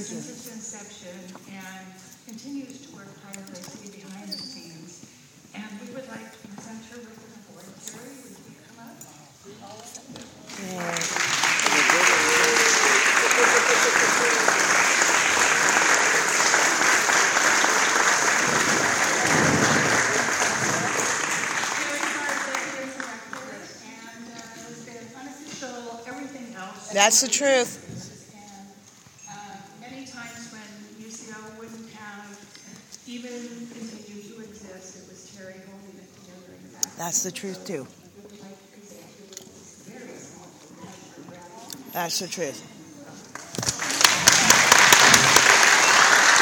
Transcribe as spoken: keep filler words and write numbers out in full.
since its inception and continues to work tirelessly behind the scenes. And we would like to present her with an award. Terry, would you come up? Yeah. That's the truth. And uh, many times when U C O wouldn't have even continued to exist, it was Terry holding it together in the back. That's the truth too. That's the truth.